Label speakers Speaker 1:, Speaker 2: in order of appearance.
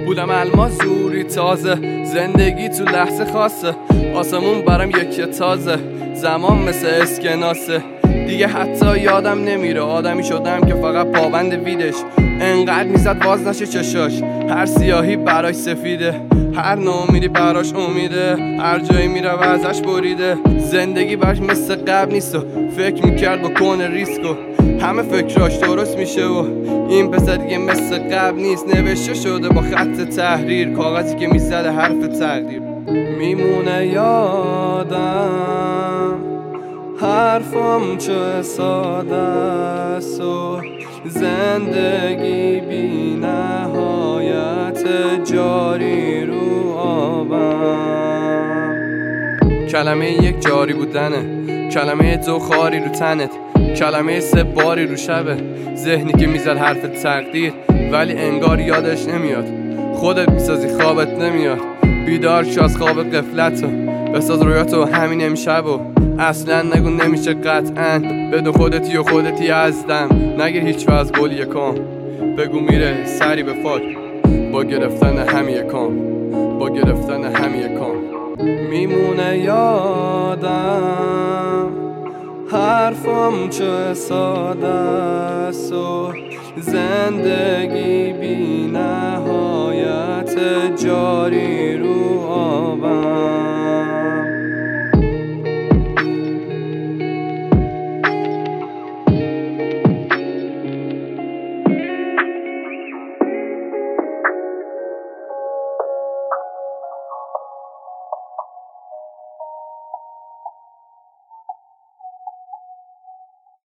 Speaker 1: بودم الماس زوری تازه، زندگی تو لحظه خاصه، آسمون برام یکی تازه، زمان مثل اسکناسه. دیگه حتی یادم نمیره آدمی شدم که فقط پابند ویدش، انقدر میزد باز نشه چشاش، هر سیاهی براش سفیده، هر ناامیدی براش امیده، هر جایی میره و ازش بریده. زندگی براش مثل قبل نیست و فکر میکرد با کنه ریسکو، همه فکراش درست میشه و این پسر دیگه مثل قبل نیست. نوشته شده با خط تحریر، کاغذی که میزده حرف تقدیر. میمونه یادم حرفم چه ساده است و زندگی بی نهایت جاری رو آبم. کلمه یک جاری بودنه، کلمه دو خاری رو تنت، کلمه سه باری رو شبه، ذهنی که میزد حرف تقدیر ولی انگار یادش نمیاد. خودت میسازی خوابت نمیاد، بیدار شو از خواب قفلتو، بساز رویاتو همین امشب و اصلا نگو نمیشه قطعا، بدون خودتی و خودتی ازدم، نگیر هیچ از گل یکم، بگو میره سری به فاک با گرفتن همی یکم، با گرفتن همی یکم. میمونه یادم حرفم چه ساده است و زندگی بی نهایت جاری رو